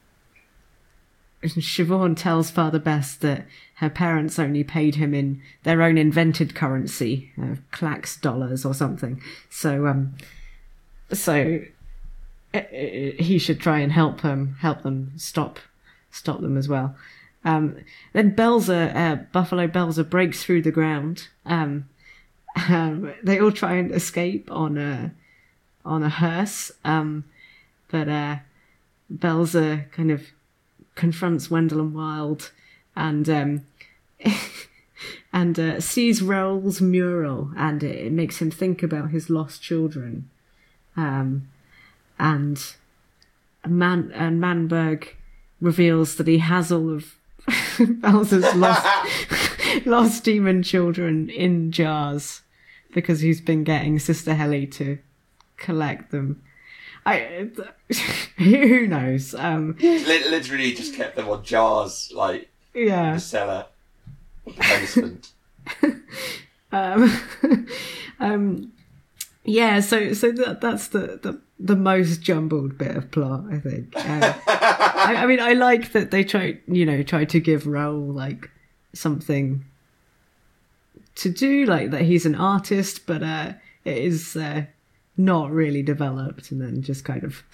Siobhan tells Father Best that her parents only paid him in their own invented currency, uh, Clax dollars or something. So, um, so uh, he should try and help them, help them stop, stop them as well. Um, then Belzer, uh, Buffalo Belzer breaks through the ground. Um, um, they all try and escape on a on a hearse, um, but uh, Belzer kind of confronts Wendell and Wilde, and um, and uh, sees Raoul's mural, and it, it makes him think about his lost children. Um, and Man and Manberg reveals that he has all of Belzer's lost lost demon children in jars because he's been getting Sister Helly to collect them. I who knows? Um, Literally just kept them on jars, like yeah, in the cellar, the basement. um, um, yeah. So, so that that's the, the the most jumbled bit of plot, I think. Um, I, I mean, I like that they try, you know, try to give Raoul like something to do, like that he's an artist, but uh, it is. Uh, not really developed, and then just kind of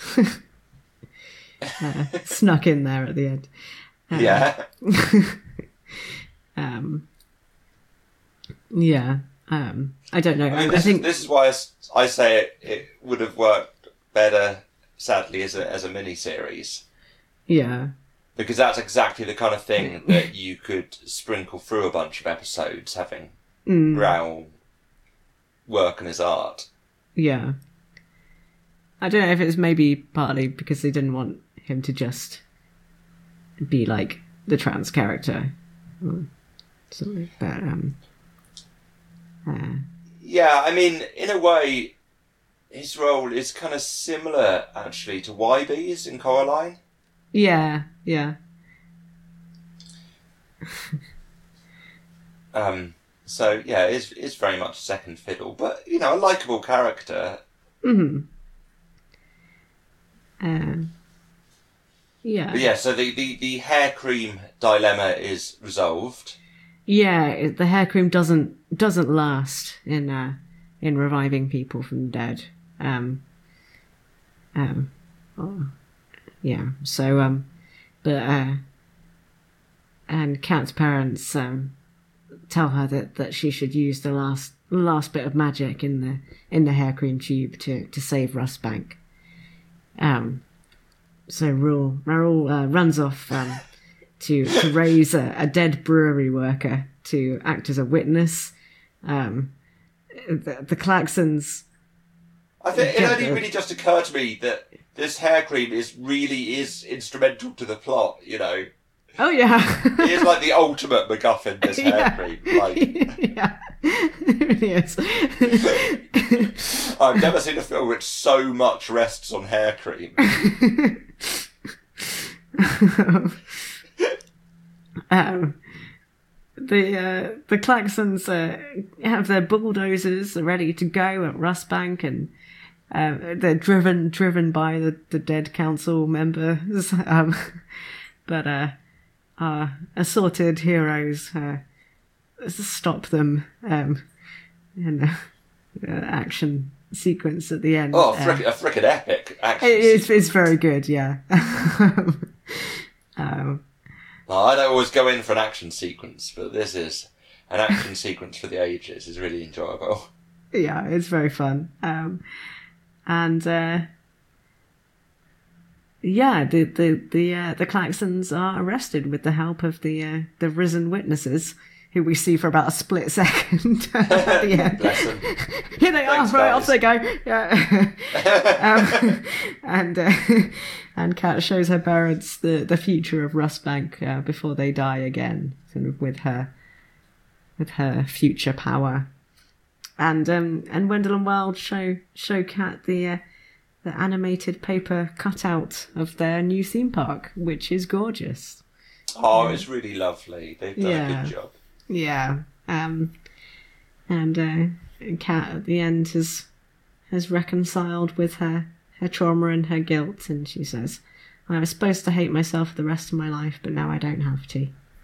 uh, snuck in there at the end. Um, yeah. um, yeah. Um, I don't know. I mean, I this, think is, this is why I, s- I say it, it would have worked better, sadly, as a as a mini series, yeah, because that's exactly the kind of thing that you could sprinkle through a bunch of episodes, having mm, Raoul work on his art. yeah. I don't know if it's maybe partly because they didn't want him to just be like the trans character, or something. But um, uh, Yeah, I mean, in a way, his role is kind of similar, actually, to Y B's in Coraline. yeah, yeah. Um, so, yeah, it's, it's very much second fiddle, but, you know, a likeable character. Mm-hmm. Uh, yeah. But yeah, so the, the, the hair cream dilemma is resolved. Yeah, it, the hair cream doesn't doesn't last in uh, in reviving people from the dead. Um, um, oh, yeah. So, um, but uh, and Kat's parents um, tell her that, that she should use the last last bit of magic in the in the hair cream tube to, to save Rustbank. Um, so Raoul, Raoul uh, runs off um, to to raise a, a dead brewery worker to act as a witness. Um, the, the Claxons. I think it Yeah, only uh, really just occurred to me that this hair cream is really is instrumental to the plot, you know. Oh yeah, It is like the ultimate MacGuffin, this hair Yeah. cream. Like, yeah, it really is. I've never seen a film which so much rests on hair cream. um, the uh, the Claxons uh, have their bulldozers ready to go at Rustbank, and uh, they're driven driven by the, the dead council members. Um, but uh, our assorted heroes uh, stop them, um, and uh, uh, action sequence at the end. Oh, a frickin', uh, a frickin' epic action it, it's, sequence. it's very good, yeah. um, well, I don't always go in for an action sequence, but this is an action sequence for the ages. It's really enjoyable. Yeah, it's very fun. Um, and uh, yeah, the the the uh, the Klaxons are arrested with the help of the uh, the risen witnesses, who we see for about a split second at the end. Bless them. Here they Thanks, are, right, guys. off they go. Yeah. um, and uh, and Kat shows her parents the, the future of Rustbank uh, before they die again, sort of with her with her future power. And um and Wendell and Wild show show Kat the uh, the animated paper cutout of their new theme park, which is gorgeous. Oh, it's really lovely. They've done Yeah. a good job. Yeah. Um, and uh, Kat at the end has has reconciled with her, her trauma and her guilt, and she says, I was supposed to hate myself for the rest of my life, but now I don't have to.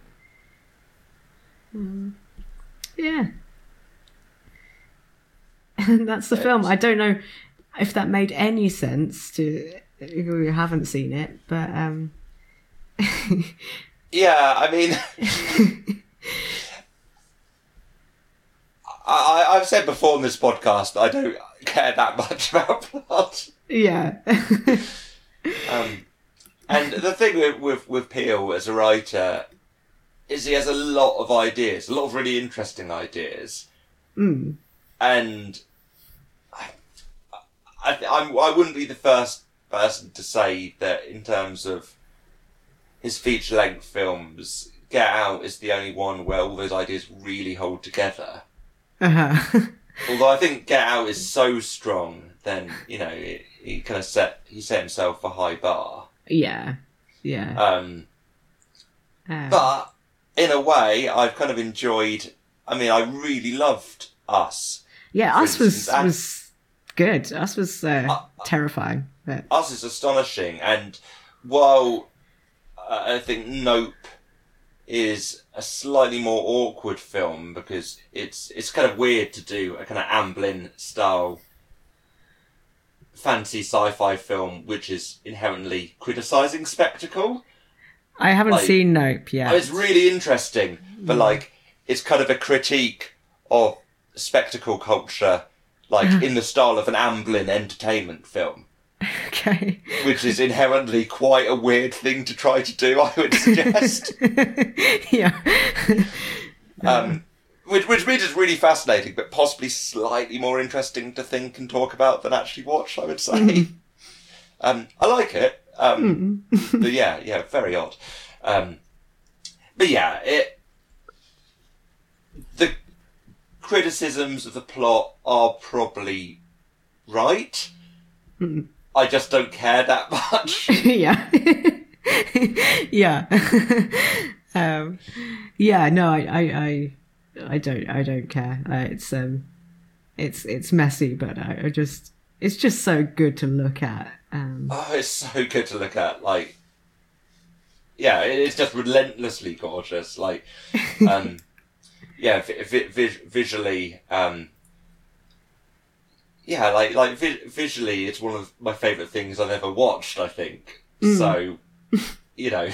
Um, yeah. And that's the film. I don't know if that made any sense to who haven't seen it, but um Yeah, I mean, I, I've said before in this podcast I don't care that much about plot. yeah. Um, and the thing with, with, with Peele as a writer is he has a lot of ideas, a lot of really interesting ideas. Mm. And I, I, I'm, I wouldn't be the first person to say that in terms of his feature-length films, Get Out is the only one where all those ideas really hold together. Uh-huh. Although I think Get Out is so strong, then, you know, he, he kind of set, he set himself a high bar. Yeah. Yeah. Um, Uh, but, in a way, I've kind of enjoyed, I mean, I really loved Us. yeah, for Us was instance, and- was good. Us was uh, Uh, terrifying. But Us is astonishing, and while uh, I think Nope is a slightly more awkward film because it's it's kind of weird to do a kind of Amblin style fancy sci-fi film which is inherently criticising spectacle. I haven't like- seen Nope yet. Oh, it's really interesting, but like it's kind of a critique of spectacle culture, like in the style of an Amblin entertainment film. Okay. Which is inherently quite a weird thing to try to do, I would suggest. Yeah. um, which, which means it's really fascinating, but possibly slightly more interesting to think and talk about than actually watch, I would say. um, I like it. Um, but yeah, yeah, very odd. Um, but yeah, it, the criticisms of the plot are probably right. I just don't care that much. Yeah. Yeah. um, yeah, no, I, I, I, I don't, I don't care. Uh, it's, um, it's, it's messy, but I, I just, it's just so good to look at. Um, Oh, it's so good to look at. Like, yeah, it- it's just relentlessly gorgeous. Like, um, yeah, vi- vi- vi- visually, um, yeah, like like vi- visually, it's one of my favourite things I've ever watched. I think so. You know,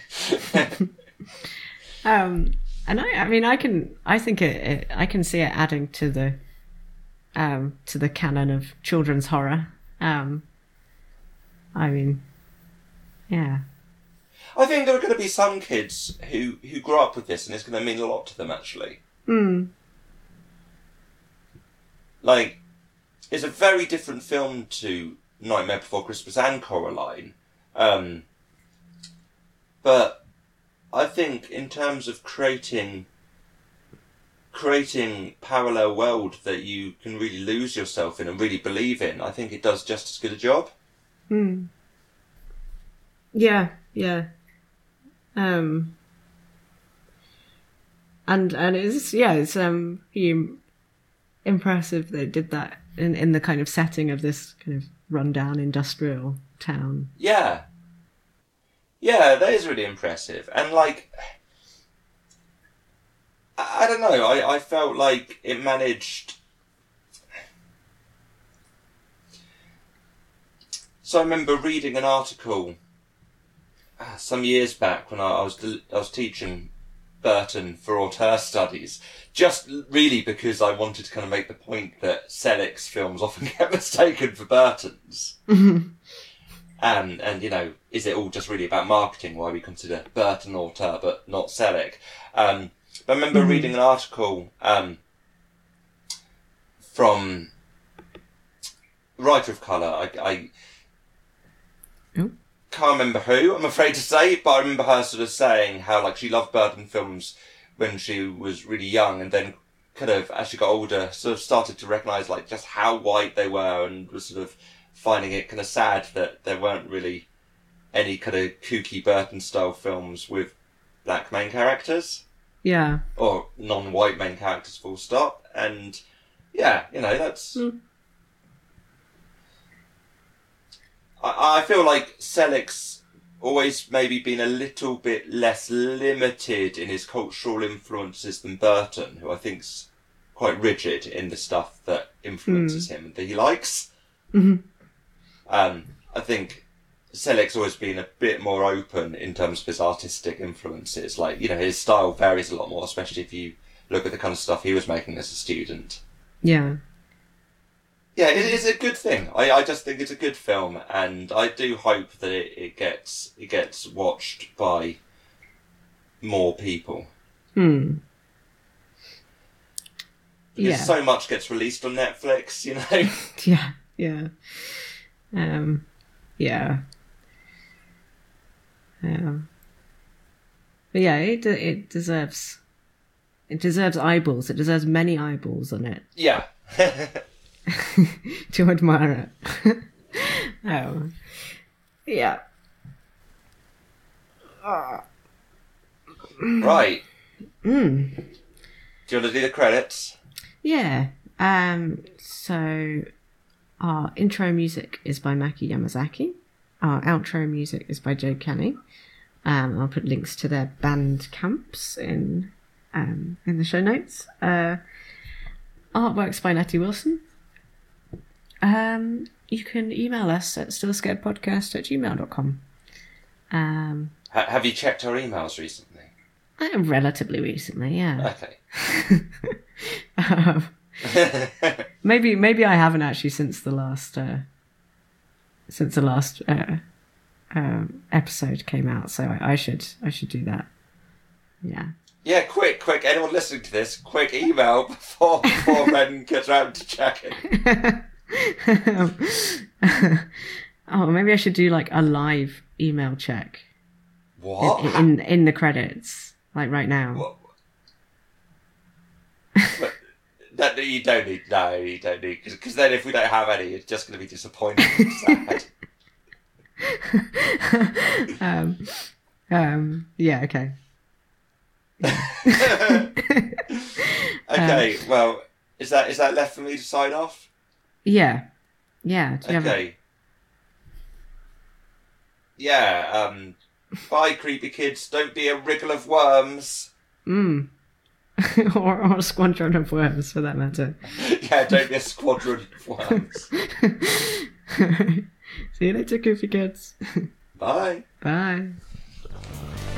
Um, and I, I mean, I can, I think it, it, I can see it adding to the, um, to the canon of children's horror. Um, I mean, yeah, I think there are going to be some kids who who grow up with this, and it's going to mean a lot to them. Actually, mm, like, it's a very different film to Nightmare Before Christmas and Coraline. Um, but I think in terms of creating creating parallel world that you can really lose yourself in and really believe in, I think it does just as good a job. mm. Yeah, yeah. Um, and and it's yeah, it's um, you, impressive they did that in in the kind of setting of this kind of rundown industrial town. Yeah. Yeah, that is really impressive. And, like, I, I don't know, I, I felt like it managed... So I remember reading an article uh, some years back when I, I was I was teaching Burton for auteur studies, just really because I wanted to kind of make the point that Selick's films often get mistaken for Burton's. And, and, you know, is it all just really about marketing, why we consider Burton auteur but not Selick? Um, but I remember mm-hmm. reading an article um, from writer of colour. I, I oh. can't remember who, I'm afraid to say, but I remember her sort of saying how, like, she loved Burton films when she was really young, and then kind of, as she got older, sort of started to recognise, like, just how white they were, and was sort of finding it kind of sad that there weren't really any kind of kooky Burton-style films with black main characters. Yeah. Or non-white main characters, full stop. And, yeah, you know, that's... Mm. I, I feel like Selick's always maybe been a little bit less limited in his cultural influences than Burton, who I think's quite rigid in the stuff that influences mm. him and that he likes. Mm-hmm. Um, I think Selick's always been a bit more open in terms of his artistic influences. Like, you know, his style varies a lot more, especially if you look at the kind of stuff he was making as a student. Yeah. Yeah, it is a good thing. I, I just think it's a good film, and I do hope that it, it gets it gets watched by more people. Hmm. Because yeah. so much gets released on Netflix, you know? yeah, yeah. Um, yeah. Um, but yeah, it it deserves it deserves eyeballs. It deserves many eyeballs on it. Yeah. To admire it. Oh, yeah. Ah. Right. Mm. Do you want to do the credits? Yeah. Um. So. Our intro music is by Maki Yamazaki. Our outro music is by Joe Kenny. Um, I'll put links to their band camps in um, in the show notes. Uh, artworks by Letty Wilson. Um, you can email us at stillscaredpodcast at gmail dot com. Um, H- have you checked our emails recently? Uh, relatively recently, yeah. Okay. um, maybe maybe I haven't actually since the last uh, since the last uh, um, episode came out, so I, I should I should do that. Yeah. Yeah, quick, quick! Anyone listening to this, quick email before before Ren gets around to checking. um, oh, maybe I should do like a live email check. What? In in, in the credits, like right now. What? But that you don't need. No, you don't need, because then if we don't have any, it's just going to be disappointing and sad. um. Um. Yeah. Okay. Okay, um, well, is that is that left for me to sign off? Yeah, yeah. Do you okay. have a... Yeah. Um. Bye, creepy kids. Don't be a wriggle of worms. Mm. or, or a squadron of worms, for that matter. Yeah, don't be a squadron of worms. See you later, goofy kids. Bye. Bye.